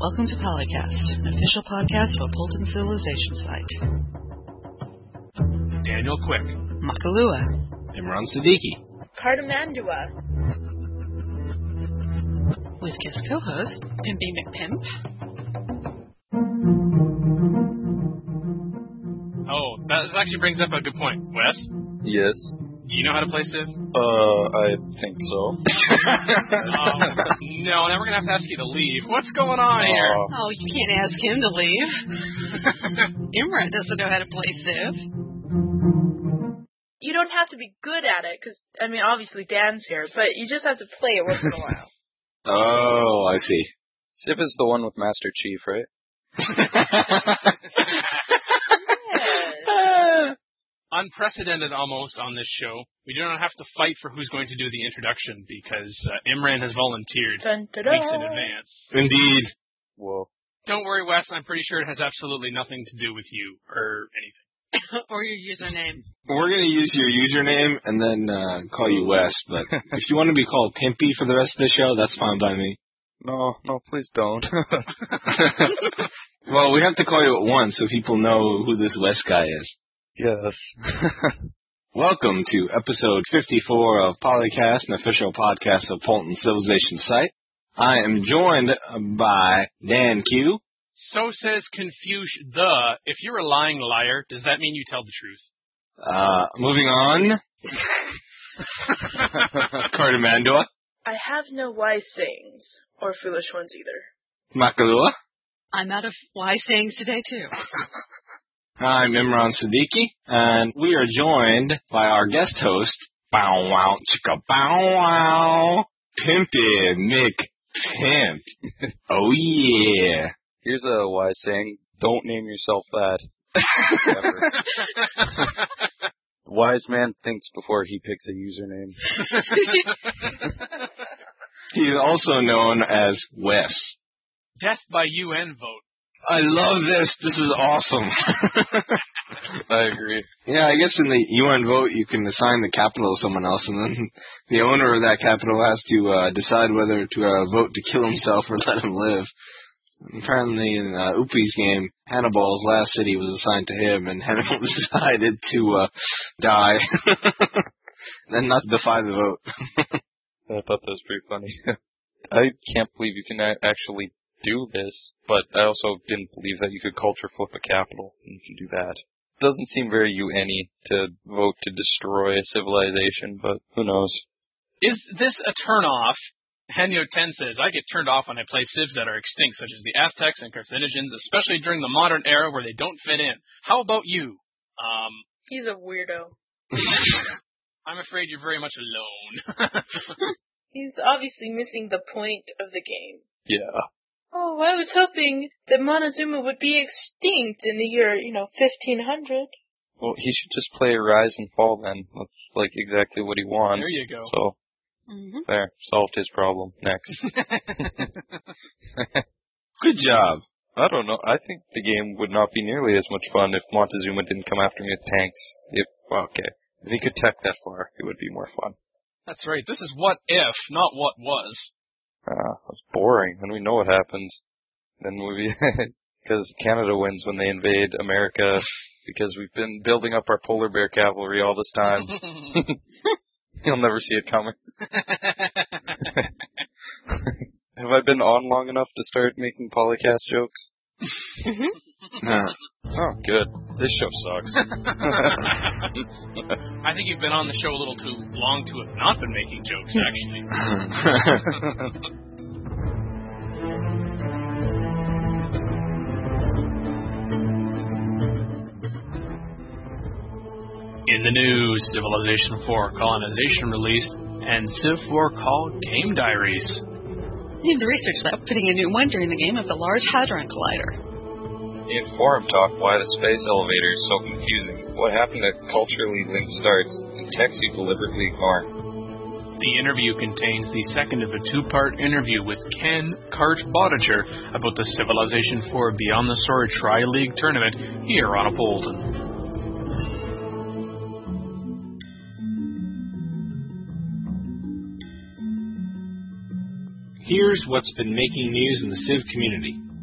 Welcome to Polycast, an official podcast of a Polton civilization site. Daniel Quick, Makalua, Imran Siddiqui, Cardamandua, with guest co-host Pimpy McPimp. Oh, that actually brings up a good point. Wes? Yes. You know how to play Civ? I think so. No, now we're going to have to ask you to leave. What's going on here? Oh, you can't ask him to leave. Imran doesn't know how to play Civ. You don't have to be good at it, because, obviously Dan's here, but you just have to play it once in a while. Oh, I see. Civ is the one with Master Chief, right? Yes. Unprecedented almost on this show. We do not have to fight for who's going to do the introduction because Imran has volunteered Dun, da, da. weeks in advance. Indeed. Whoa. Don't worry, Wes. I'm pretty sure it has absolutely nothing to do with you or anything. Or your username. We're going to use your username and then call you Wes, but if you want to be called Pimpy for the rest of the show, that's fine by me. No, please don't. Well, we have to call you at once so people know who this Wes guy is. Yes. Welcome to episode 54 of Polycast, an official podcast of Polton Civilization Site. I am joined by Dan Q. So says Confucius if you're a lying liar, does that mean you tell the truth? Moving on. Cardamandua. I have no wise sayings, or foolish ones either. Makalua. I'm out of wise sayings today, too. I'm Imran Siddiqui, and we are joined by our guest host, Bow Wow Chicka Bow Wow, Pimpy McPimp. Oh yeah. Here's a wise saying, don't name yourself that. Wise man thinks before he picks a username. He's also known as Wes. Death by UN vote. I love this. This is awesome. I agree. Yeah, I guess in the UN vote, you can assign the capital to someone else, and then the owner of that capital has to decide whether to vote to kill himself or let him live. Apparently, in Upi's game, Hannibal's last city was assigned to him, and Hannibal decided to die, then not defy the vote. I thought that was pretty funny. I can't believe you can actually do this, but I also didn't believe that you could culture flip a capital, and you can do that. Doesn't seem very UN-y to vote to destroy a civilization, but who knows? Is this a turn-off? Henyo 10 says, I get turned off when I play civs that are extinct, such as the Aztecs and Carthaginians, especially during the modern era where they don't fit in. How about you? He's a weirdo. I'm afraid you're very much alone. He's obviously missing the point of the game. Yeah. Oh, I was hoping that Montezuma would be extinct in the year, 1500. Well, he should just play Rise and Fall then. That's like exactly what he wants. There you go. So, There, solved his problem. Next. Good job. I don't know. I think the game would not be nearly as much fun if Montezuma didn't come after me with tanks. If he could tech that far, it would be more fun. That's right. This is what if, not what was. That's boring, and we know what happens. Then because Canada wins when they invade America, because we've been building up our polar bear cavalry all this time. You'll never see it coming. Have I been on long enough to start making Polycast jokes? Oh, good. This show sucks. I think you've been on the show a little too long to have not been making jokes, actually. In the news, Civilization 4 Colonization released, and Civ 4 Call Game Diaries. In the research lab, putting a new one during the game of the Large Hadron Collider. In forum talk, why the space elevator is so confusing. What happened to culturally linked starts and texts you deliberately ignore. The interview contains the second of a two-part interview with Ken Cart-Bodiger about the Civilization 4 Beyond the Sword Tri-League Tournament here on Polton. Here's what's been making news in the Civ community.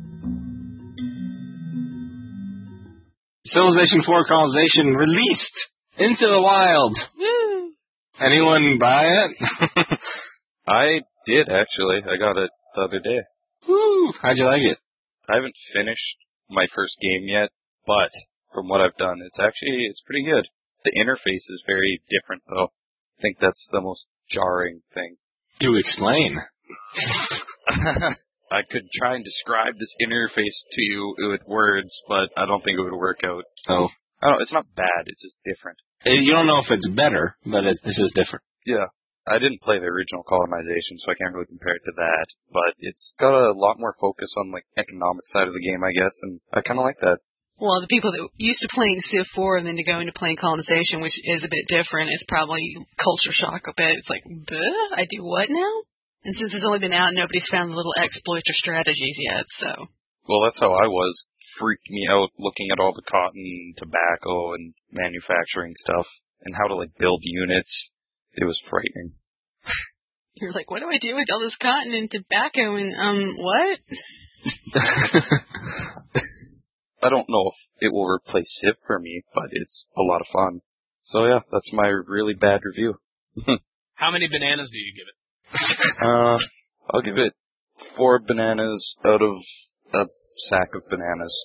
Civilization 4 colonization released into the wild. Woo! Anyone buy it? I did, actually. I got it the other day. Woo! How'd you like it? I haven't finished my first game yet, but from what I've done, it's pretty good. The interface is very different, though. I think that's the most jarring thing. Do explain. I could try and describe this interface to you with words, but I don't think it would work out. Oh. I don't know, it's not bad, it's just different. You don't know if it's better, but it's just different. Yeah. I didn't play the original colonization, so I can't really compare it to that, but it's got a lot more focus on, like, economic side of the game, I guess, and I kind of like that. Well, the people that used to playing Civ 4 and then to go into playing colonization, which is a bit different, it's probably culture shock a bit. It's like, bleh, I do what now? And since it's only been out, nobody's found the little exploits or strategies yet, so. Well, that's how I was. Freaked me out looking at all the cotton, tobacco, and manufacturing stuff, and how to, like, build units. It was frightening. You're like, what do I do with all this cotton and tobacco and, what? I don't know if it will replace Civ for me, but it's a lot of fun. So yeah, that's my really bad review. How many bananas do you give it? I'll give it 4 bananas out of a sack of bananas.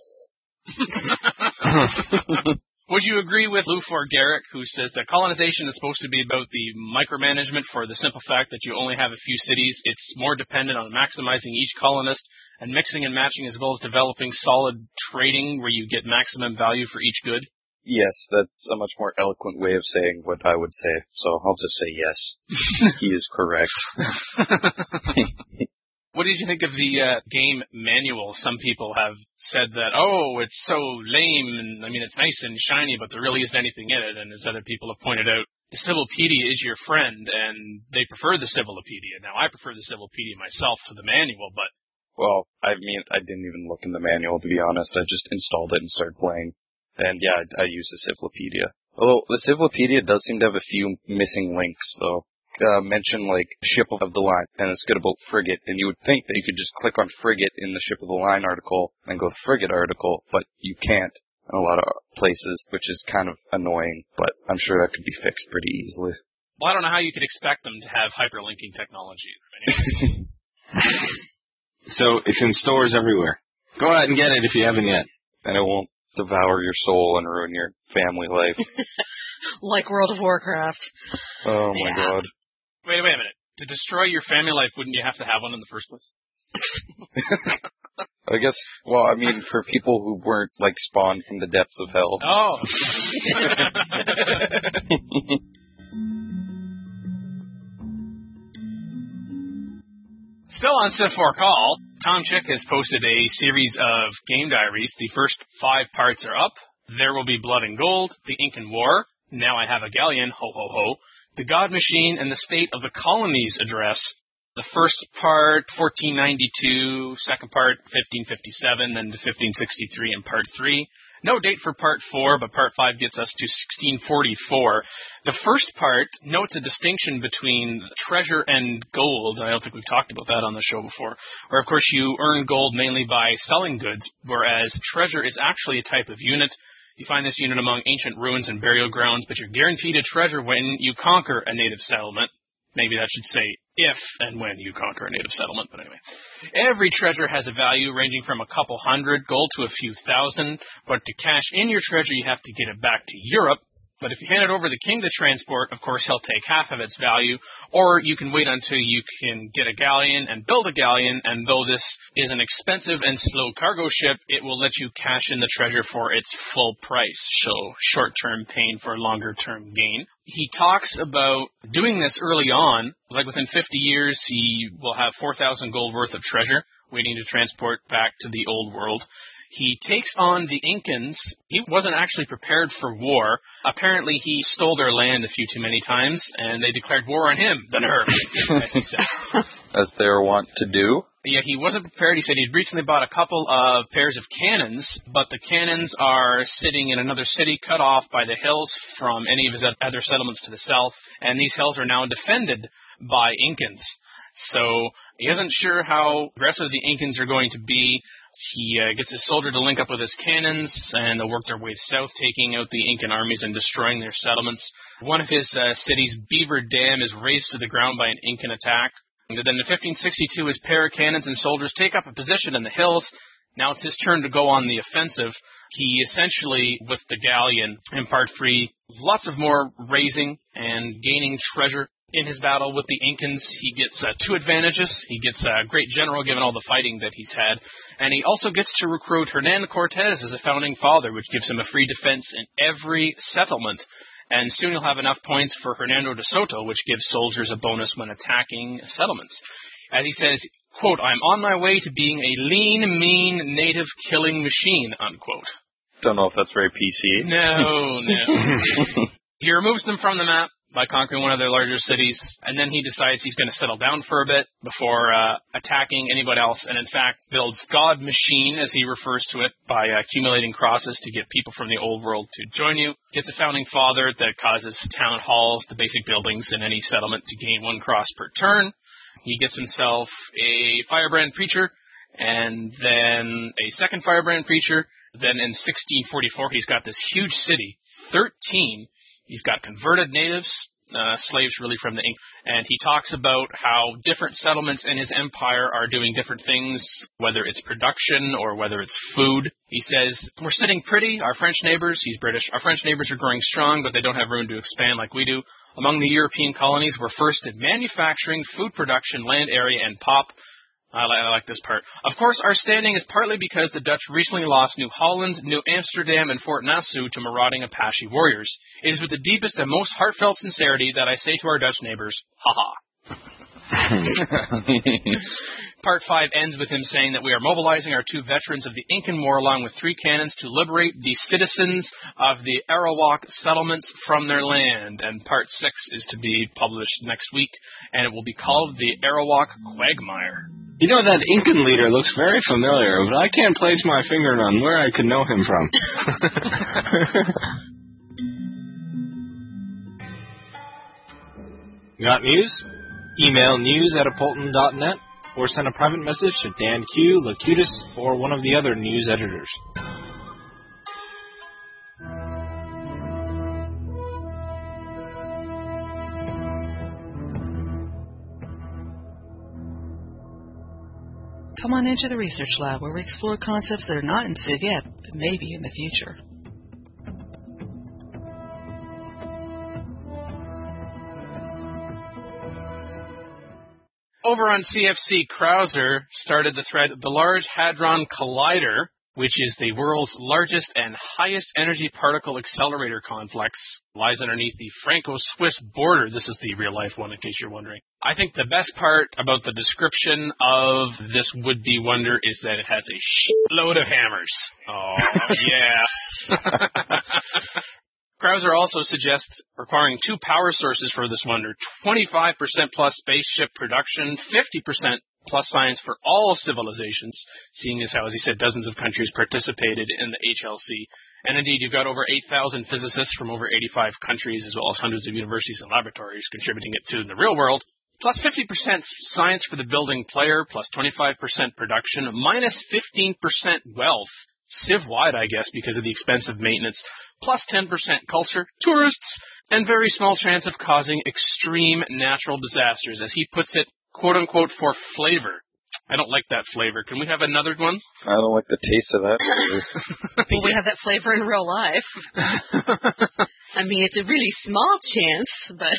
Would you agree with Lufor Garrick, who says that colonization is supposed to be about the micromanagement for the simple fact that you only have a few cities? It's more dependent on maximizing each colonist and mixing and matching as well as developing solid trading where you get maximum value for each good? Yes, that's a much more eloquent way of saying what I would say, so I'll just say yes. He is correct. What did you think of the game manual? Some people have said that, oh, it's so lame, and I mean, it's nice and shiny, but there really isn't anything in it. And as other people have pointed out, the Civilopedia is your friend, and they prefer the Civilopedia. Now, I prefer the Civilopedia myself to the manual, but... Well, I mean, I didn't even look in the manual, to be honest. I just installed it and started playing. And yeah, I used the Civilopedia. Although, the Civilopedia does seem to have a few missing links, though. Mention like ship of the line, and it's good about frigate, and you would think that you could just click on frigate in the ship of the line article and go to frigate article, but you can't in a lot of places, which is kind of annoying, but I'm sure that could be fixed pretty easily. Well, I don't know how you could expect them to have hyperlinking technology. So it's in stores everywhere. Go out and get it if you haven't yet. And it won't devour your soul and ruin your family life. Like World of Warcraft. Oh my god. Wait a minute. To destroy your family life, wouldn't you have to have one in the first place? I guess, well, I mean, for people who weren't, like, spawned from the depths of hell. Oh. Still on Civ 4 Call, Tom Chick has posted a series of game diaries. The first 5 parts are up. There Will Be Blood and Gold, The Incan War, Now I Have a Galleon, Ho Ho Ho, The God Machine, and the State of the Colonies address. The first part, 1492, second part, 1557, then to 1563 in part 3. No date for part 4, but part 5 gets us to 1644. The first part notes a distinction between treasure and gold. I don't think we've talked about that on the show before. Where, of course, you earn gold mainly by selling goods, whereas treasure is actually a type of unit. You find this unit among ancient ruins and burial grounds, but you're guaranteed a treasure when you conquer a native settlement. Maybe that should say if and when you conquer a native settlement, but anyway. Every treasure has a value ranging from a couple hundred gold to a few thousand, but to cash in your treasure, you have to get it back to Europe. But if you hand it over to the king to transport, of course, he'll take half of its value, or you can wait until you can get a galleon and build a galleon, and though this is an expensive and slow cargo ship, it will let you cash in the treasure for its full price, so short-term pain for longer-term gain. He talks about doing this early on, like within 50 years, he will have 4,000 gold worth of treasure waiting to transport back to the old world. He takes on the Incans. He wasn't actually prepared for war. Apparently, he stole their land a few too many times, and they declared war on him, the nerve, as he said. As they're wont to do. Yet he wasn't prepared. He said he'd recently bought a couple of pairs of cannons, but the cannons are sitting in another city cut off by the hills from any of his other settlements to the south, and these hills are now defended by Incans. So He isn't sure how aggressive the Incans are going to be. He gets his soldier to link up with his cannons, and they'll work their way south, taking out the Incan armies and destroying their settlements. One of his cities, Beaver Dam, is razed to the ground by an Incan attack. And then in 1562, his pair of cannons and soldiers take up a position in the hills. Now it's his turn to go on the offensive. He essentially, with the galleon in Part 3, lots of more raising and gaining treasure. In his battle with the Incans, he gets 2 advantages. He gets a great general given all the fighting that he's had. And he also gets to recruit Hernan Cortez as a founding father, which gives him a free defense in every settlement. And soon he'll have enough points for Hernando de Soto, which gives soldiers a bonus when attacking settlements. As he says, quote, "I'm on my way to being a lean, mean, native killing machine," unquote. Don't know if that's very PC. No. He removes them from the map by conquering one of their larger cities, and then he decides he's going to settle down for a bit before attacking anybody else, and in fact builds God Machine, as he refers to it, by accumulating crosses to get people from the old world to join you. Gets a founding father that causes town halls, the basic buildings in any settlement, to gain 1 cross per turn. He gets himself a firebrand preacher, and then a second firebrand preacher. Then in 1644, he's got this huge city, 13. He's got converted natives, slaves really from the Inca, and he talks about how different settlements in his empire are doing different things, whether it's production or whether it's food. He says, "We're sitting pretty, our French neighbors," he's British, "our French neighbors are growing strong, but they don't have room to expand like we do. Among the European colonies, we're first in manufacturing, food production, land area, and pop." I like this part. "Of course, our standing is partly because the Dutch recently lost New Holland, New Amsterdam, and Fort Nassau to marauding Apache warriors. It is with the deepest and most heartfelt sincerity that I say to our Dutch neighbors, ha-ha." Part 5 ends with him saying that we are mobilizing our 2 veterans of the Incan War along with 3 cannons to liberate the citizens of the Arawak settlements from their land. And Part 6 is to be published next week, and it will be called the Arawak Quagmire. You know, that Incan leader looks very familiar, but I can't place my finger on where I could know him from. Got news? Email news@apolton.net or send a private message to Dan Q, Locutus, or one of the other news editors. Come on into the research lab where we explore concepts that are not in Civ yet, but maybe in the future. Over on CFC, Krauser started the thread, "The Large Hadron Collider," which is the world's largest and highest energy particle accelerator complex, lies underneath the Franco-Swiss border. This is the real-life one, in case you're wondering. I think the best part about the description of this would-be wonder is that it has a shitload of hammers. Oh, yeah. Krauser also suggests requiring 2 power sources for this wonder, 25% plus spaceship production, 50% plus science for all civilizations, seeing as how, as he said, dozens of countries participated in the HLC. And indeed, you've got over 8,000 physicists from over 85 countries, as well as hundreds of universities and laboratories contributing it to the real world, plus 50% science for the building player, plus 25% production, minus 15% wealth, Civ-wide, I guess, because of the expensive maintenance, plus 10% culture, tourists, and very small chance of causing extreme natural disasters, as he puts it, quote-unquote, for flavor. I don't like that flavor. Can we have another one? I don't like the taste of that flavor. Well, we have that flavor in real life. I mean, it's a really small chance, but...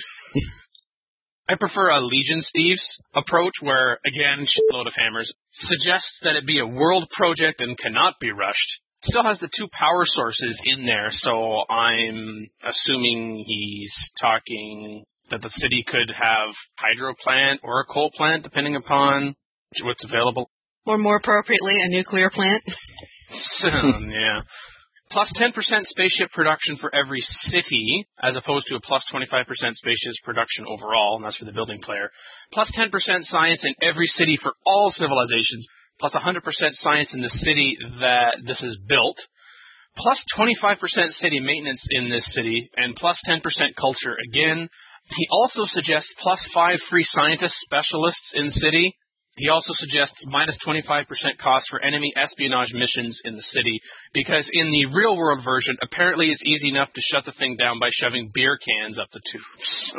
I prefer a Legion Steve's approach where, again, shitload of hammers, suggests that it be a world project and cannot be rushed. Still has the 2 power sources in there, so I'm assuming he's talking that the city could have hydro plant or a coal plant, depending upon what's available. Or more appropriately, a nuclear plant. Yeah. Plus 10% spaceship production for every city, as opposed to a plus 25% spaceship production overall, and that's for the building player. Plus 10% science in every city for all civilizations, plus 100% science in the city that this is built, plus 25% city maintenance in this city, and plus 10% culture again. He also suggests plus 5 free scientist specialists in city, He also suggests minus 25% cost for enemy espionage missions in the city, because in the real-world version, apparently it's easy enough to shut the thing down by shoving beer cans up the tubes.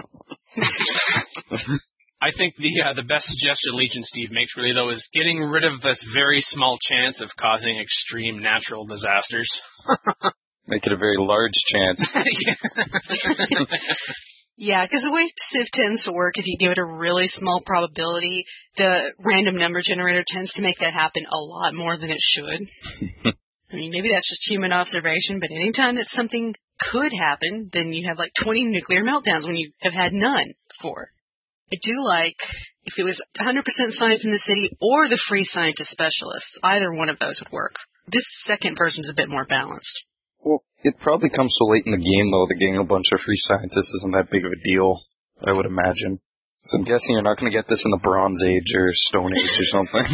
I think the best suggestion Legion Steve makes, really, though, is getting rid of this very small chance of causing extreme natural disasters. Make it a very large chance. Yeah, because the way Civ tends to work, if you give it a really small probability, the random number generator tends to make that happen a lot more than it should. I mean, maybe that's just human observation, but anytime that something could happen, then you have like 20 nuclear meltdowns when you have had none before. I do like if it was 100% science in the city or the free scientist specialists. Either one of those would work. This second version is a bit more balanced. Well, it probably comes so late in the game, though, that getting a bunch of free scientists isn't that big of a deal, I would imagine. So I'm guessing you're not going to get this in the Bronze Age or Stone Age or something.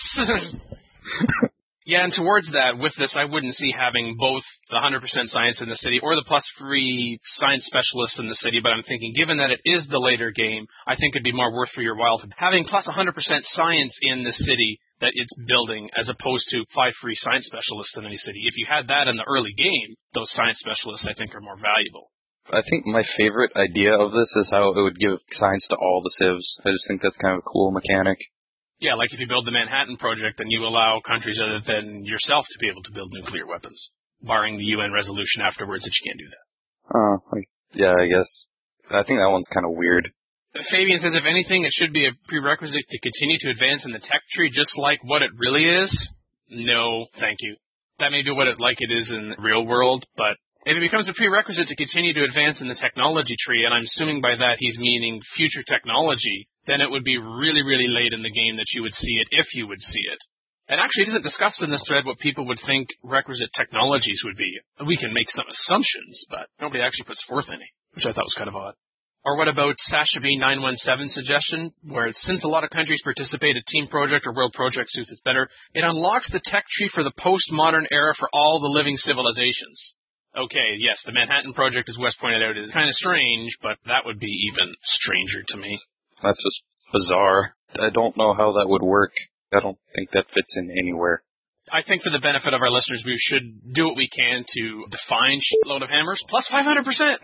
Yeah, and towards that, with this, I wouldn't see having both the 100% science in the city or the plus free science specialists in the city, but I'm thinking, given that it is the later game, I think it'd be more worth for your while having plus 100% science in the city that it's building, as opposed to 5 free science specialists in any city. If you had that in the early game, those science specialists, I think, are more valuable. I think my favorite idea of this is how it would give science to all the civs. I just think that's kind of a cool mechanic. Yeah, like if you build the Manhattan Project, then you allow countries other than yourself to be able to build nuclear weapons, barring the UN resolution afterwards that you can't do that. Yeah, I guess. I think that one's kind of weird. Fabian says, if anything, it should be a prerequisite to continue to advance in the tech tree, just like what it really is. No, thank you. That may be what it is in the real world, but if it becomes a prerequisite to continue to advance in the technology tree, and I'm assuming by that he's meaning future technology, then it would be really, really late in the game that you would see it, if you would see it. And actually, it isn't discussed in this thread what people would think requisite technologies would be. We can make some assumptions, but nobody actually puts forth any, which I thought was kind of odd. Or what about Sasha V917's suggestion, where since a lot of countries participate, a team project or world project suits it better, it unlocks the tech tree for the postmodern era for all the living civilizations. Okay, yes, the Manhattan Project, as Wes pointed out, is kind of strange, but that would be even stranger to me. That's just bizarre. I don't know how that would work. I don't think that fits in anywhere. I think for the benefit of our listeners, we should do what we can to define shitload of hammers plus 500%.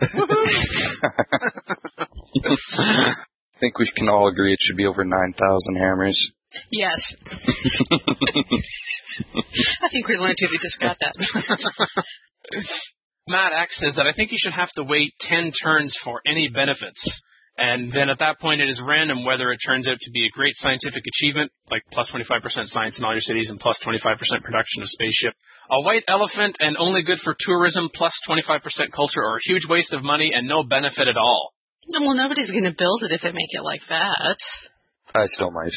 I think we can all agree it should be over 9,000 hammers. Yes. I think we learned we just got that. Matt X says that I think you should have to wait 10 turns for any benefits. And then at that point, it is random whether it turns out to be a great scientific achievement, like plus 25% science in all your cities and plus 25% production of spaceship, a white elephant and only good for tourism plus 25% culture, or a huge waste of money and no benefit at all. Well, nobody's going to build it if they make it like that. I still might.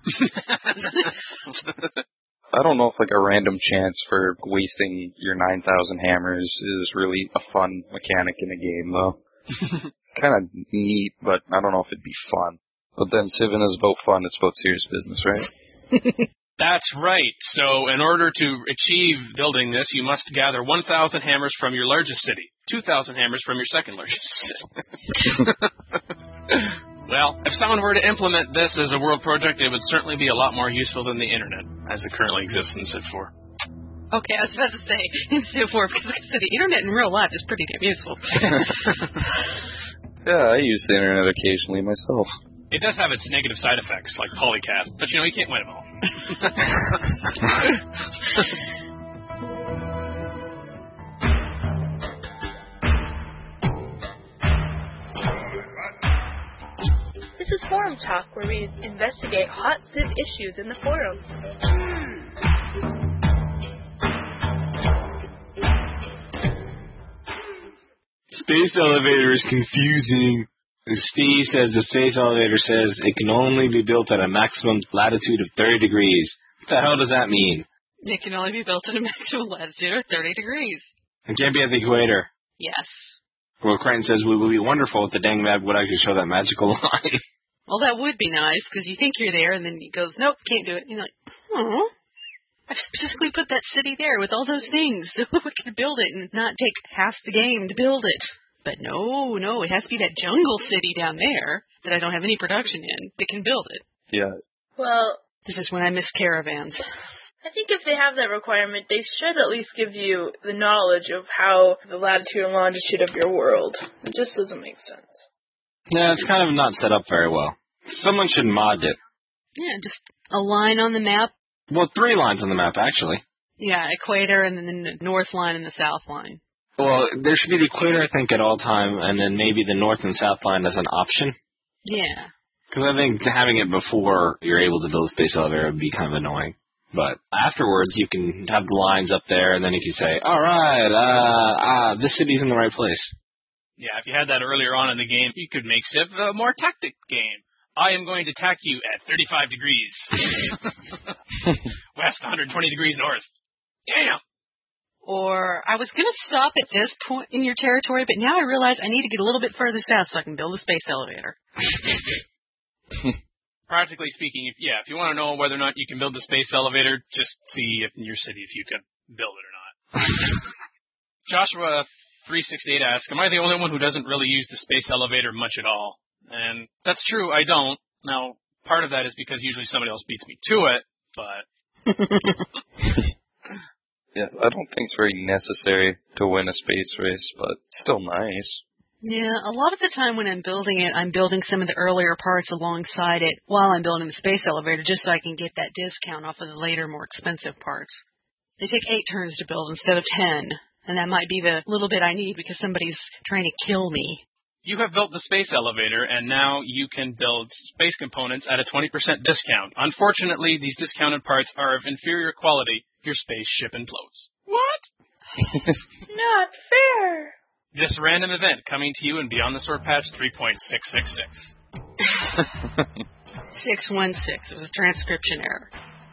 I don't know if like a random chance for wasting your 9,000 hammers is really a fun mechanic in a game, though. It's kind of neat, but I don't know if it'd be fun. But then Civin is about fun, it's about serious business, right? That's right. So in order to achieve building this, you must gather 1,000 hammers from your largest city, 2,000 hammers from your second largest city. Well, if someone were to implement this as a world project, it would certainly be a lot more useful than the internet, as it currently exists in Civ 4. Okay, I was about to say in Civ 4, because the internet in real life is pretty damn useful. Yeah, I use the internet occasionally myself. It does have its negative side effects, like polycast, but you can't win them all. This is Forum Talk, where we investigate hot Civ issues in the forums. Space elevator is confusing. Steve says the space elevator says it can only be built at a maximum latitude of 30 degrees. What the hell does that mean? It can only be built at a maximum latitude of 30 degrees. It can't be at the equator. Yes. Well, Crichton says it would be wonderful if the dang map would actually show that magical line. Well, that would be nice, because you think you're there, and then he goes, nope, can't do it. And you're like, oh, I've specifically put that city there with all those things so we can build it and not take half the game to build it. But no, it has to be that jungle city down there that I don't have any production in that can build it. Yeah. Well, This is when I miss caravans. I think if they have that requirement, they should at least give you the knowledge of how the latitude and longitude of your world. It just doesn't make sense. Yeah, it's kind of not set up very well. Someone should mod it. Yeah, just a line on the map. Well, 3 lines on the map, actually. Yeah, equator and then the north line and the south line. Well, there should be the equator, I think, at all time, and then maybe the north and south line as an option. Yeah. Because I think having it before you're able to build a space elevator would be kind of annoying. But afterwards, you can have the lines up there, and then you can say, all right, this city's in the right place. Yeah, if you had that earlier on in the game, you could make Civ a more tactic game. I am going to attack you at 35 degrees. West, 120 degrees north. Damn! Or, I was going to stop at this point in your territory, but now I realize I need to get a little bit further south so I can build a space elevator. Practically speaking, if you want to know whether or not you can build the space elevator, just see if in your city if you can build it or not. Joshua 368 asks, am I the only one who doesn't really use the space elevator much at all? And that's true, I don't. Now, part of that is because usually somebody else beats me to it, but... Yeah, I don't think it's very necessary to win a space race, but still nice. Yeah, a lot of the time when I'm building it, I'm building some of the earlier parts alongside it while I'm building the space elevator just so I can get that discount off of the later, more expensive parts. They take 8 turns to build instead of 10, and that might be the little bit I need because somebody's trying to kill me. You have built the space elevator, and now you can build space components at a 20% discount. Unfortunately, these discounted parts are of inferior quality. Your spaceship implodes. What? Not fair. This random event coming to you in Beyond the Sword Patch 3.666. 616. It was a transcription error.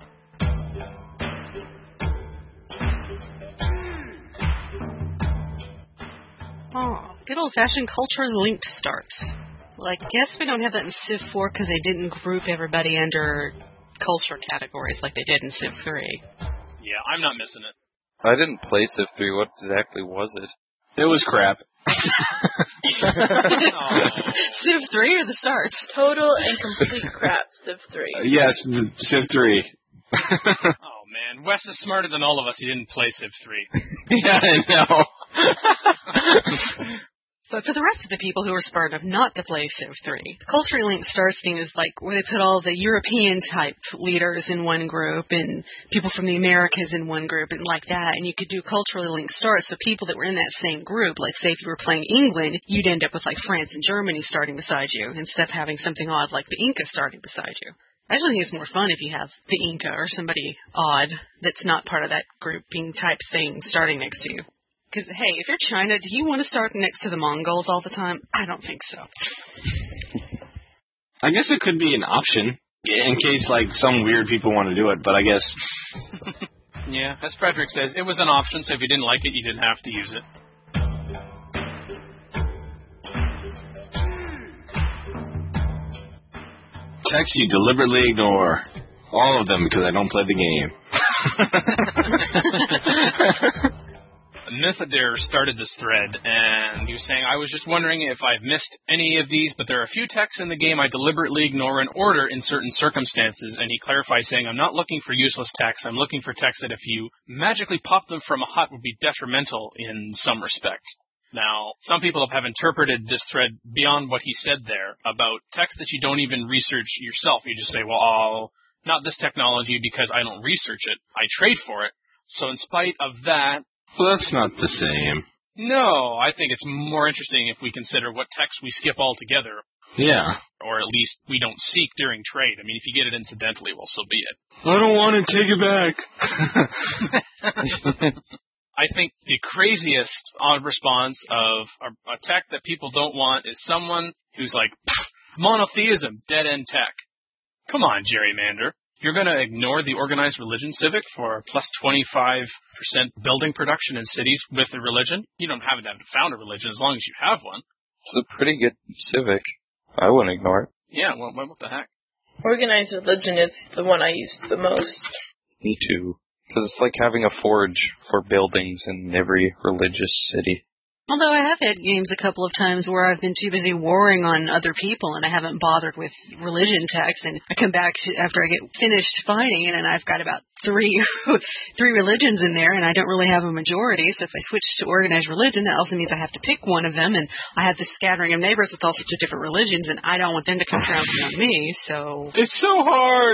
Oh, good old-fashioned culturally linked starts. Well, I guess we don't have that in Civ 4 because they didn't group everybody under culture categories like they did in Civ 3. Yeah, I'm not missing it. I didn't play Civ 3. What exactly was it? It was crap. Civ 3 or the starts? Total and complete crap, Civ 3. Yes, Civ 3. Oh, man. Wes is smarter than all of us. He didn't play Civ 3. Yeah, I know. But for the rest of the people who are smart enough not to play Civ 3, the culturally linked starts thing is like where they put all the European-type leaders in one group and people from the Americas in one group and like that, and you could do culturally linked starts, so people that were in that same group, like say if you were playing England, you'd end up with like France and Germany starting beside you instead of having something odd like the Inca starting beside you. I actually think it's more fun if you have the Inca or somebody odd that's not part of that grouping type thing starting next to you. Because, hey, if you're China, do you want to start next to the Mongols all the time? I don't think so. I guess it could be an option in case, like, some weird people want to do it, but I guess... Yeah, as Frederick says, it was an option, so if you didn't like it, you didn't have to use it. Texts you deliberately ignore. All of them because I don't play the game. Mythadir started this thread, and he was saying, I was just wondering if I've missed any of these, but there are a few texts in the game I deliberately ignore in order in certain circumstances, and he clarified saying, I'm not looking for useless texts, I'm looking for texts that if you magically pop them from a hut would be detrimental in some respect. Now, some people have interpreted this thread beyond what he said there about texts that you don't even research yourself. You just say, well, not this technology because I don't research it. I trade for it. So in spite of that... Well, that's not the same. No, I think it's more interesting if we consider what texts we skip altogether. Yeah. Or at least we don't seek during trade. I mean, if you get it incidentally, well, so be it. I don't want to take it back. I think the craziest odd response of a tech that people don't want is someone who's like, monotheism, dead-end tech. Come on, Gerrymander. You're going to ignore the organized religion civic for plus 25% building production in cities with a religion? You don't have to have found a religion as long as you have one. It's a pretty good civic. I wouldn't ignore it. Yeah, well, what the heck? Organized religion is the one I use the most. Me too. Because it's like having a forge for buildings in every religious city. Although I have had games a couple of times where I've been too busy warring on other people and I haven't bothered with religion text, and I come back after I get finished fighting and I've got about three religions in there and I don't really have a majority. So if I switch to organized religion, that also means I have to pick one of them, and I have this scattering of neighbors with all sorts of different religions, and I don't want them to come trouncing on me. So It's so hard.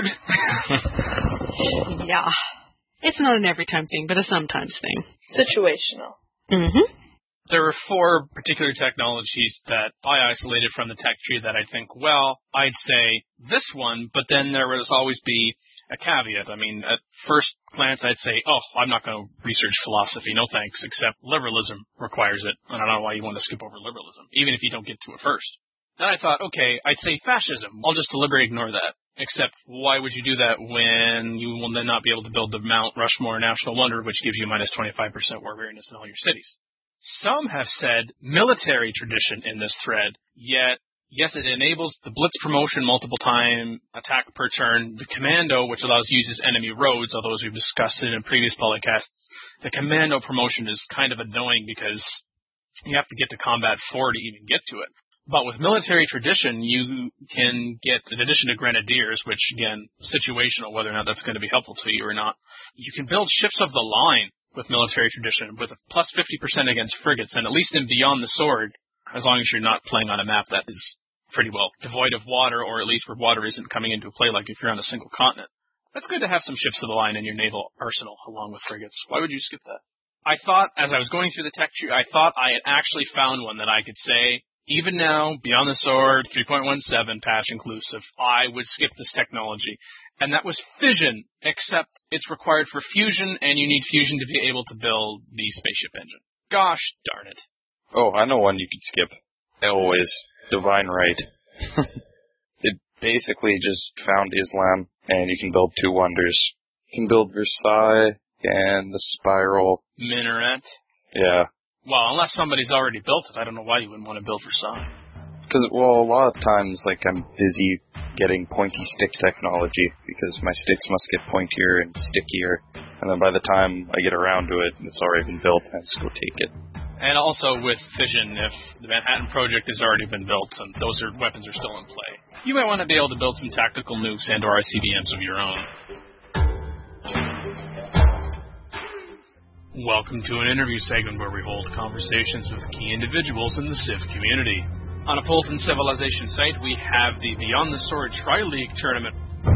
yeah, it's not an every time thing, but a sometimes thing. Situational. Mm-hmm. There were 4 particular technologies that I isolated from the tech tree that I think, well, I'd say this one, but then there would always be a caveat. I mean, at first glance, I'd say, oh, I'm not going to research philosophy, no thanks, except liberalism requires it, and I don't know why you want to skip over liberalism, even if you don't get to it first. Then I thought, okay, I'd say fascism. I'll just deliberately ignore that. Except, why would you do that when you will then not be able to build the Mount Rushmore National Wonder, which gives you minus 25% war weariness in all your cities? Some have said military tradition in this thread, yet, yes, it enables the blitz promotion multiple time attack per turn, the commando, which allows uses enemy roads, although as we've discussed it in previous podcasts, the commando promotion is kind of annoying because you have to get to combat 4 to even get to it. But with military tradition, you can get, in addition to grenadiers, which, again, situational, whether or not that's going to be helpful to you or not, you can build ships of the line with military tradition, with a plus 50% against frigates, and at least in Beyond the Sword, as long as you're not playing on a map that is pretty well devoid of water, or at least where water isn't coming into play like if you're on a single continent. That's good to have some ships of the line in your naval arsenal, along with frigates. Why would you skip that? I thought, as I was going through the tech tree, I thought I had actually found one that I could say, even now, Beyond the Sword, 3.17, patch inclusive, I would skip this technology. And that was fission, except it's required for fusion, and you need fusion to be able to build the spaceship engine. Gosh darn it. Oh, I know one you could skip. Always. Divine Right. It basically just found Islam, and you can build 2 wonders. You can build Versailles and the Spiral. Minaret. Yeah. Well, unless somebody's already built it, I don't know why you wouldn't want to build Versailles. Because, well, a lot of times, like, I'm busy getting pointy stick technology, because my sticks must get pointier and stickier, and then by the time I get around to it, it's already been built, and I just go take it. And also with fission, if the Manhattan Project has already been built, and those weapons are still in play, you might want to be able to build some tactical nukes and or ICBMs of your own. Welcome to an interview segment where we hold conversations with key individuals in the Civ community. On a Fulton Civilization site, we have the Beyond the Sword Tri-League Tournament.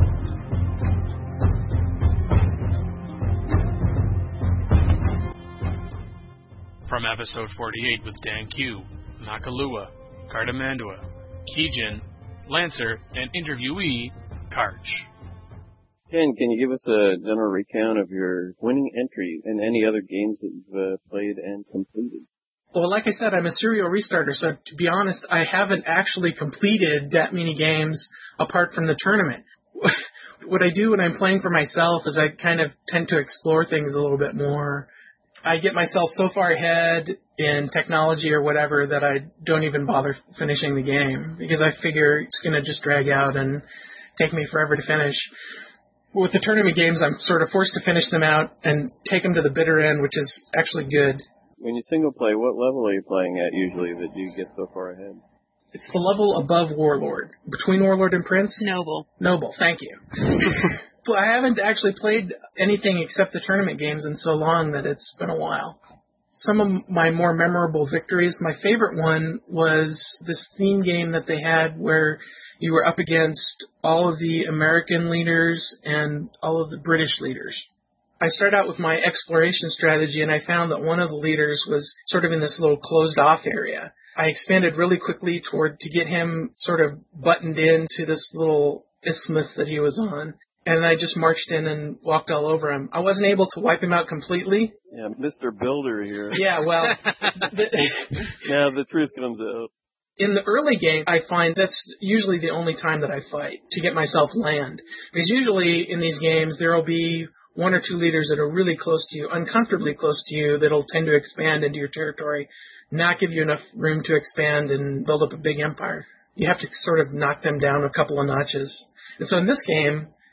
From episode 48 with Dan Q, Nakalua, Cardamandua, Kijin, Lancer, and interviewee, Karch. Ken, can you give us a general recount of your winning entries in any other games that you've played and completed? Well, like I said, I'm a serial restarter, so to be honest, I haven't actually completed that many games apart from the tournament. What I do when I'm playing for myself is I kind of tend to explore things a little bit more. I get myself so far ahead in technology or whatever that I don't even bother finishing the game because I figure it's going to just drag out and take me forever to finish. With the tournament games, I'm sort of forced to finish them out and take them to the bitter end, which is actually good. When you single play, what level are you playing at usually that you get so far ahead? It's the level above Warlord. Between Warlord and Prince? Noble. Noble, thank you. Well, I haven't actually played anything except the tournament games in so long that it's been a while. Some of my more memorable victories, my favorite one was this theme game that they had where you were up against all of the American leaders and all of the British leaders. I started out with my exploration strategy, and I found that one of the leaders was sort of in this little closed-off area. I expanded really quickly to get him sort of buttoned into this little isthmus that he was on, and I just marched in and walked all over him. I wasn't able to wipe him out completely. Yeah, Mr. Builder here. Yeah, well... Now the truth comes out. In the early game, I find that's usually the only time that I fight, to get myself land. Because usually in these games, there will be 1 or 2 leaders that are really close to you, uncomfortably close to you, that'll tend to expand into your territory, not give you enough room to expand and build up a big empire. You have to sort of knock them down a couple of notches. And so in this game,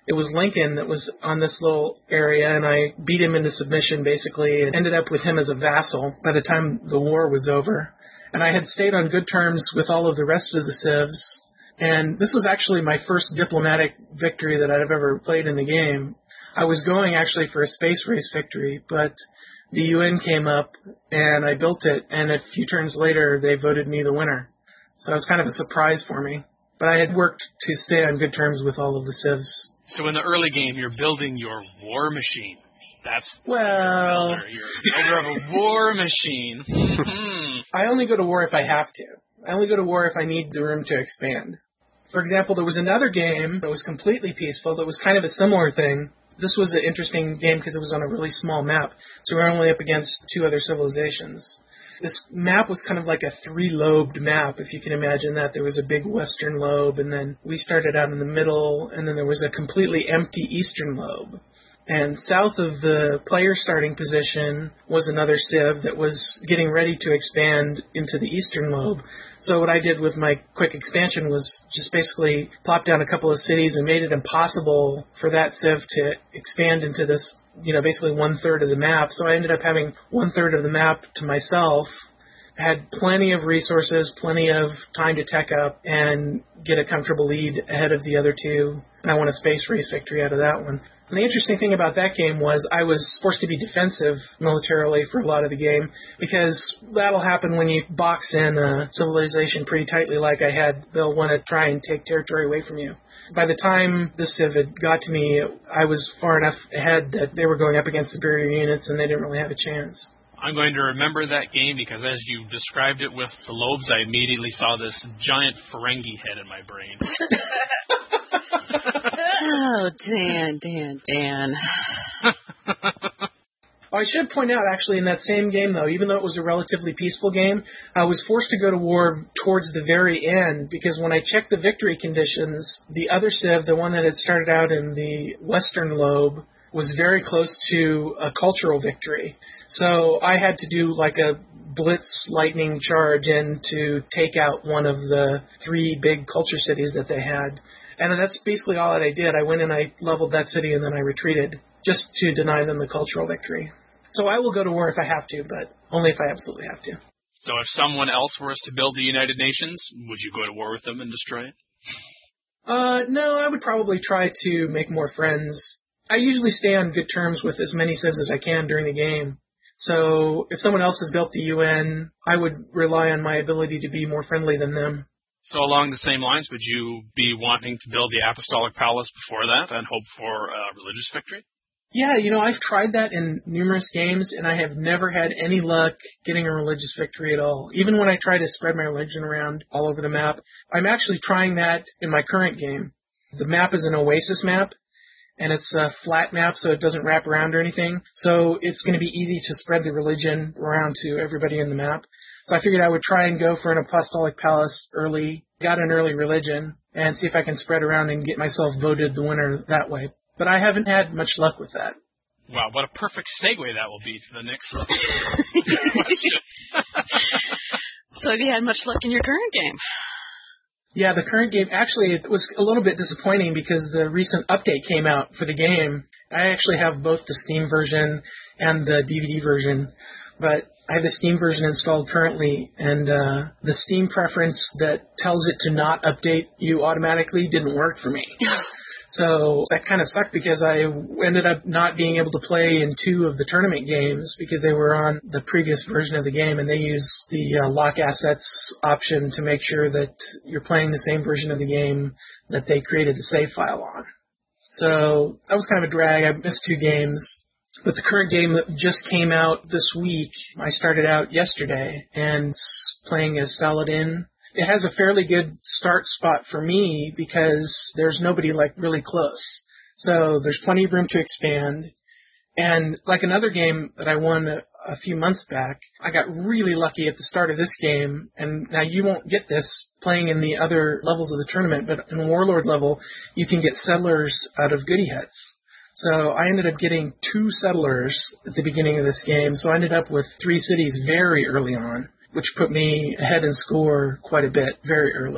It was Lincoln that was on this little area, and I beat him into submission, basically, and ended up with him as a vassal by the time the war was over. And I had stayed on good terms with all of the rest of the civs, and this was actually my first diplomatic victory that I've ever played in the game. I was going actually for a space race victory, but the UN came up, and I built it, and a few turns later, they voted me the winner. So it was kind of a surprise for me. But I had worked to stay on good terms with all of the civs. So in the early game, you're building your war machine. That's well, you're a builder of a war machine. I only go to war if I have to. I only go to war if I need the room to expand. For example, there was another game that was completely peaceful that was kind of a similar thing. This was an interesting game because it was on a really small map, so we were only up against 2 other civilizations. This map was kind of like a 3-lobed map, if you can imagine that. There was a big western lobe, and then we started out in the middle, and then there was a completely empty eastern lobe. And south of the player starting position was another civ that was getting ready to expand into the eastern lobe. So what I did with my quick expansion was just basically plop down a couple of cities and made it impossible for that civ to expand into this, basically 1/3 of the map. So I ended up having 1/3 of the map to myself, had plenty of resources, plenty of time to tech up and get a comfortable lead ahead of the other 2. And I won a space race victory out of that one. And the interesting thing about that game was I was forced to be defensive militarily for a lot of the game, because that'll happen when you box in a civilization pretty tightly like I had. They'll want to try and take territory away from you. By the time this civ had got to me, I was far enough ahead that they were going up against superior units and they didn't really have a chance. I'm going to remember that game because as you described it with the lobes, I immediately saw this giant Ferengi head in my brain. Oh, Dan. I should point out, actually, in that same game, though, even though it was a relatively peaceful game, I was forced to go to war towards the very end, because when I checked the victory conditions, the other civ, the one that had started out in the western lobe, was very close to a cultural victory. So I had to do like a blitz lightning charge in to take out one of the 3 big culture cities that they had. And that's basically all that I did. I went and I leveled that city and then I retreated just to deny them the cultural victory. So I will go to war if I have to, but only if I absolutely have to. So if someone else were to build the United Nations, would you go to war with them and destroy it? No, I would probably try to make more friends. I usually stay on good terms with as many civs as I can during the game. So if someone else has built the UN, I would rely on my ability to be more friendly than them. So along the same lines, would you be wanting to build the Apostolic Palace before that and hope for a religious victory? Yeah, I've tried that in numerous games, and I have never had any luck getting a religious victory at all. Even when I try to spread my religion around all over the map. I'm actually trying that in my current game. The map is an oasis map, and it's a flat map, so it doesn't wrap around or anything. So it's going to be easy to spread the religion around to everybody in the map. So I figured I would try and go for an Apostolic Palace early, got an early religion, and see if I can spread around and get myself voted the winner that way. But I haven't had much luck with that. Wow, what a perfect segue that will be to the next question. So have you had much luck in your current game? Yeah, the current game, actually, it was a little bit disappointing because the recent update came out for the game. I actually have both the Steam version and the DVD version, but I have the Steam version installed currently, and the Steam preference that tells it to not update you automatically didn't work for me. So that kind of sucked because I ended up not being able to play in 2 of the tournament games because they were on the previous version of the game, and they use the lock assets option to make sure that you're playing the same version of the game that they created the save file on. So that was kind of a drag. I missed 2 games. But the current game that just came out this week, I started out yesterday and playing as Saladin. It has a fairly good start spot for me because there's nobody really close. So there's plenty of room to expand. And like another game that I won a few months back, I got really lucky at the start of this game. And now you won't get this playing in the other levels of the tournament, but in Warlord level, you can get settlers out of goodie huts. So I ended up getting 2 settlers at the beginning of this game. So I ended up with 3 cities very early on, which put me ahead in score quite a bit very early.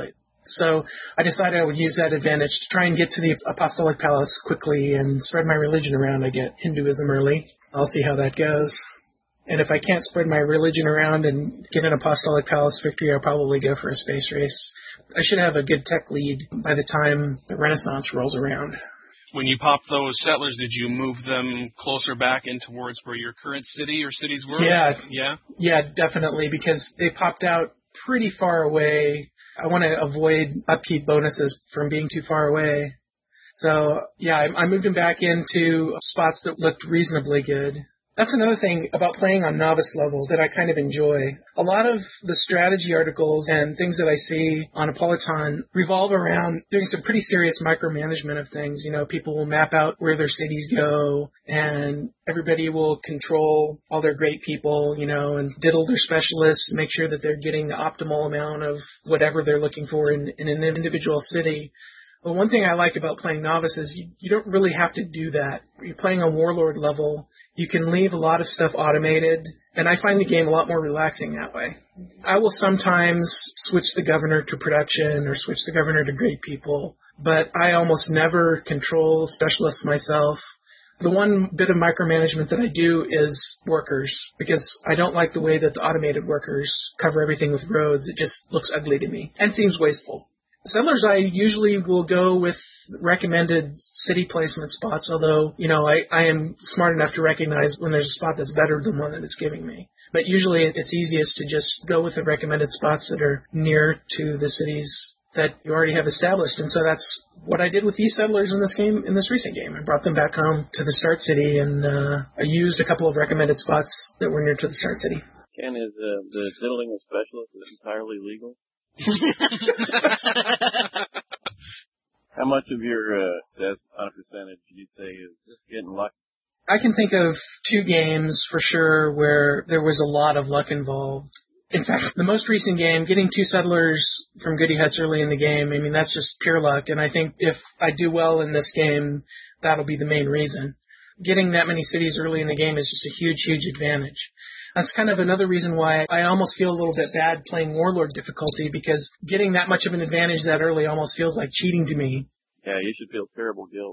So I decided I would use that advantage to try and get to the Apostolic Palace quickly and spread my religion around. I get Hinduism early. I'll see how that goes. And if I can't spread my religion around and get an Apostolic Palace victory, I'll probably go for a space race. I should have a good tech lead by the time the Renaissance rolls around. When you popped those settlers, did you move them closer back in towards where your current city or cities were? Yeah, definitely, because they popped out pretty far away. I want to avoid upkeep bonuses from being too far away. So, yeah, I moved them back into spots that looked reasonably good. That's another thing about playing on novice level that I kind of enjoy. A lot of the strategy articles and things that I see on Apolitan revolve around doing some pretty serious micromanagement of things. You know, people will map out where their cities go, and everybody will control all their great people, you know, and diddle their specialists, make sure that they're getting the optimal amount of whatever they're looking for in an individual city. But one thing I like about playing novice is you don't really have to do that. You're playing on warlord level. You can leave a lot of stuff automated, and I find the game a lot more relaxing that way. I will sometimes switch the governor to production or switch the governor to great people, but I almost never control specialists myself. The one bit of micromanagement that I do is workers, because I don't like the way that the automated workers cover everything with roads. It just looks ugly to me and seems wasteful. Settlers, I usually will go with recommended city placement spots, although, you know, I am smart enough to recognize when there's a spot that's better than one that it's giving me. But usually it's easiest to just go with the recommended spots that are near to the cities that you already have established. And so that's what I did with these settlers in this recent game. I brought them back home to the start city, and I used a couple of recommended spots that were near to the start city. Ken, is the diddling of specialists entirely legal? How much of your success on a percentage do you say is just getting lucky? I can think of 2 games for sure where there was a lot of luck involved. In fact, the most recent game, getting 2 settlers from Goody Huts early in the game, I mean, that's just pure luck. And I think if I do well in this game, that'll be the main reason. Getting that many cities early in the game is just a huge, huge advantage. That's kind of another reason why I almost feel a little bit bad playing Warlord difficulty, because getting that much of an advantage that early almost feels like cheating to me. Yeah, you should feel terrible guilt.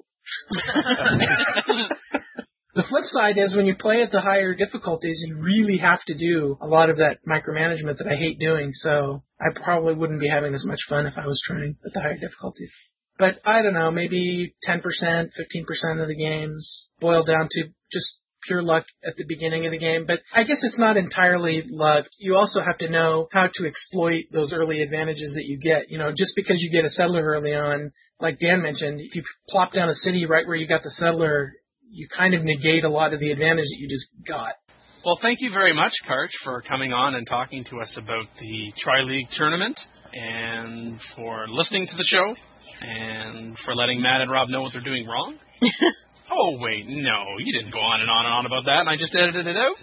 The flip side is when you play at the higher difficulties, you really have to do a lot of that micromanagement that I hate doing, so I probably wouldn't be having as much fun if I was trying at the higher difficulties. But I don't know, maybe 10%, 15% of the games boil down to just pure luck at the beginning of the game. But I guess it's not entirely luck. You also have to know how to exploit those early advantages that you get. You know, just because you get a settler early on, like Dan mentioned, if you plop down a city right where you got the settler, you kind of negate a lot of the advantage that you just got. Well, thank you very much, Karch, for coming on and talking to us about the Tri-League tournament, and for listening to the show, and for letting Matt and Rob know what they're doing wrong. Oh, wait, no, you didn't go on and on and on about that, and I just edited it out?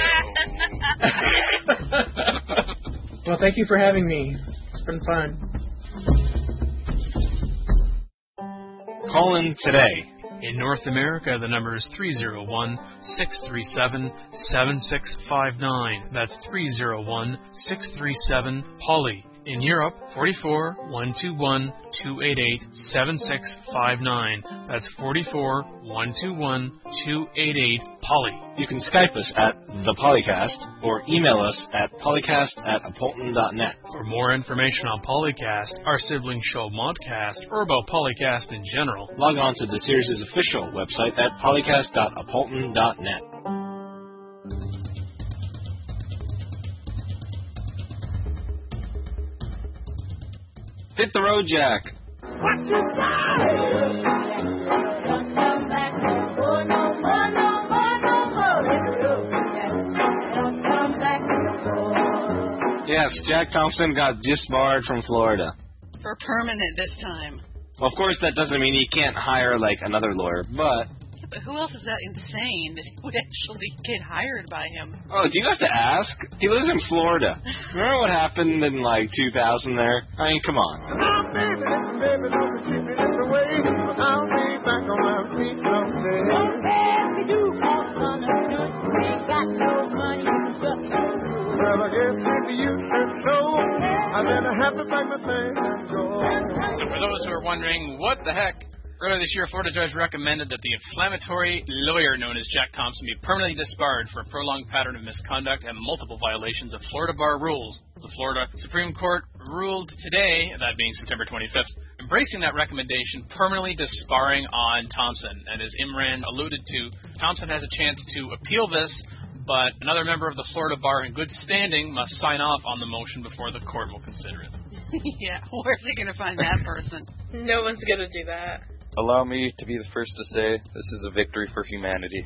No. Well, thank you for having me. It's been fun. Call in today. In North America, the number is 301-637-7659. That's 301-637-POLY. In Europe, 44-121-288-7659. That's 44-121-288-POLY. You can Skype us at The Polycast or email us at polycast@apolton.net. For more information on Polycast, our sibling show Modcast, or about Polycast in general, log on to the series' official website at polycast.apolton.net. Hit the road, Jack. What you got? Don't come back no more, no more, no more, no more. Hit the road, Jack. Don't come back no more. Yes, Jack Thompson got disbarred from Florida. For permanent this time. Well, of course, that doesn't mean he can't hire, like, another lawyer, but... But who else is that insane that would actually get hired by him? Oh, do you have to ask? He lives in Florida. Remember what happened in, like, 2000 there? I mean, come on. Baby, don't keep me this way. I'll be back on my feet someday. Okay, we do all fun and good. We ain't got no money to stuff. Well, I guess maybe you should show. I'm in a happy bag my things and go. So for those who are wondering, what the heck? Earlier this year, a Florida judge recommended that the inflammatory lawyer known as Jack Thompson be permanently disbarred for a prolonged pattern of misconduct and multiple violations of Florida bar rules. The Florida Supreme Court ruled today, that being September 25th, embracing that recommendation, permanently disbarring on Thompson. And as Imran alluded to, Thompson has a chance to appeal this, but another member of the Florida bar in good standing must sign off on the motion before the court will consider it. Yeah, where's he going to find that person? No one's gonna do that. Allow me to be the first to say this is a victory for humanity.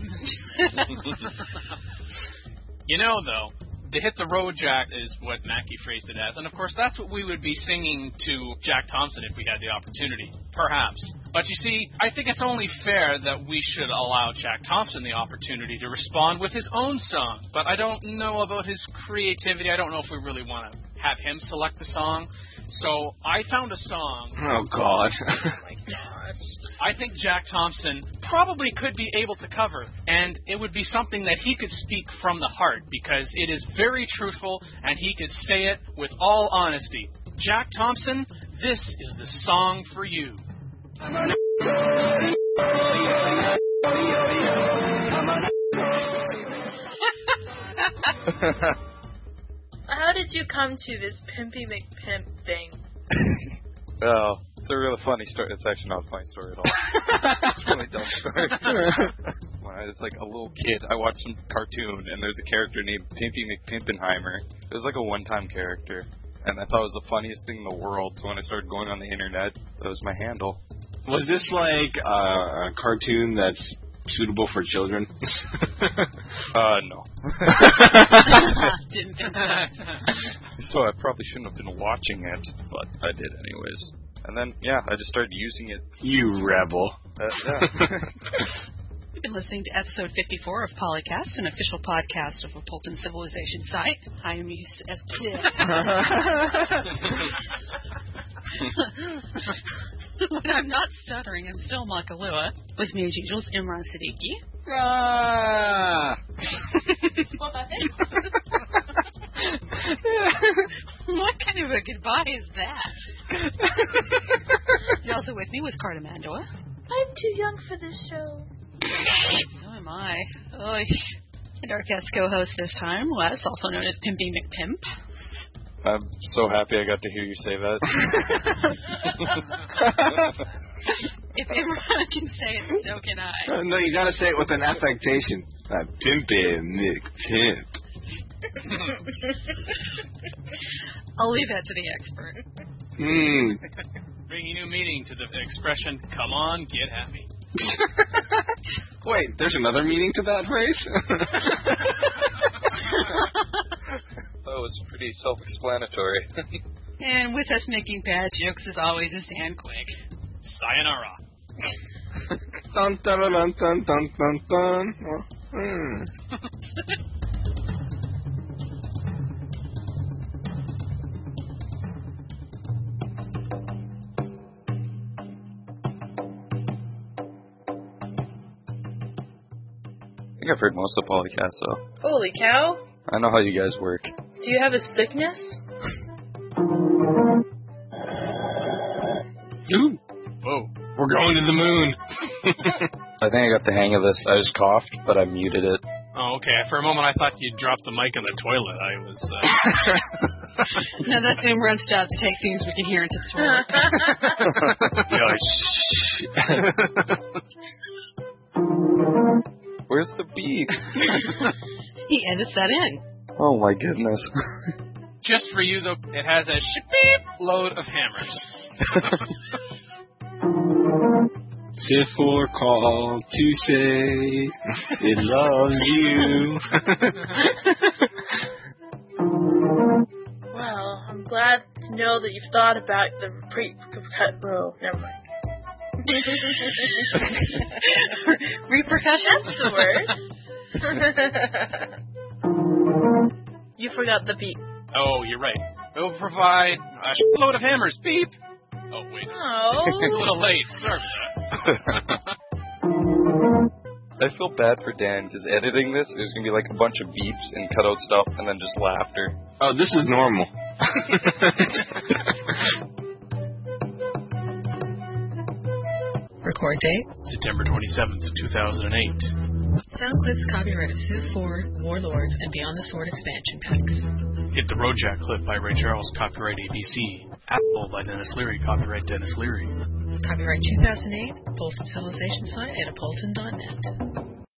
You know, though, the Hit the Road Jack is what Mackie phrased it as, and of course that's what we would be singing to Jack Thompson if we had the opportunity. Perhaps. But you see, I think it's only fair that we should allow Jack Thompson the opportunity to respond with his own song. But I don't know about his creativity. I don't know if we really want to have him select the song. So I found a song. Oh, God. Oh my gosh. I think Jack Thompson probably could be able to cover, and it would be something that he could speak from the heart, because it is very truthful, and he could say it with all honesty. Jack Thompson, this is the song for you. How did you come to this Pimpy McPimp thing? Well, it's a really funny story. It's actually not a funny story at all. It's a really dumb story. When I was like a little kid, I watched some cartoon, and there's a character named Pimpy McPimpinheimer. It was like a one-time character, and I thought it was the funniest thing in the world. So when I started going on the internet, that was my handle. Was this like a cartoon that's suitable for children? No. Didn't think that. So I probably shouldn't have been watching it, but I did anyways. And then, yeah, I just started using it. You rebel. Yeah. You've been listening to episode 54 of Polycast, an official podcast of a Polton Civilization site. I am when I'm not stuttering, I'm still Makalua. With me as usual is Imran Siddiqui. What kind of a goodbye is that? You're also with me with Carta Mandoa. I'm too young for this show. So am I. Oy. And our guest co-host this time, Wes, also known as Pimpy McPimp. I'm so happy I got to hear you say that. If everyone can say it, so can I. No, you gotta say it with an affectation. Pimpy McPimp. I'll leave that to the expert. Bringing new meaning to the expression, come on, get happy. Wait, there's another meaning to that phrase? That was pretty self-explanatory. And with us making bad jokes as always is Dan Quick. Sayonara. Dun dun dun dun dun dun dun. I think I've heard most of the podcasts, though. Holy cow. I know how you guys work. Do you have a sickness? Ooh. Whoa. We're going to the moon. I think I got the hang of this. I just coughed, but I muted it. Oh, okay. For a moment, I thought you dropped the mic in the toilet. I was. No, that's Imran's job to take things we can hear into the toilet. Where's the beep? He edits that in. Oh my goodness. Just for you, though, it has a beep load of hammers. Therefore call to say it loves you. Well, I'm glad to know that you've thought about the bro. Never mind. Repercussions? That's the word. You forgot the beep. Oh, you're right. We'll provide a load of hammers. Beep. Oh, wait. Oh. It's a little late. Sorry. I feel bad for Dan, because editing this, there's going to be like a bunch of beeps and cutout stuff, and then just laughter. Oh, this is normal. Record date? September 27th, 2008. Sound clips copyrighted Civ 4, Warlords, and Beyond the Sword expansion packs. Hit the Roadjack clip by Ray Charles, copyright ABC. Apple by Dennis Leary, copyright Dennis Leary. Copyright 2008, Polson Civilization site at apolton.net.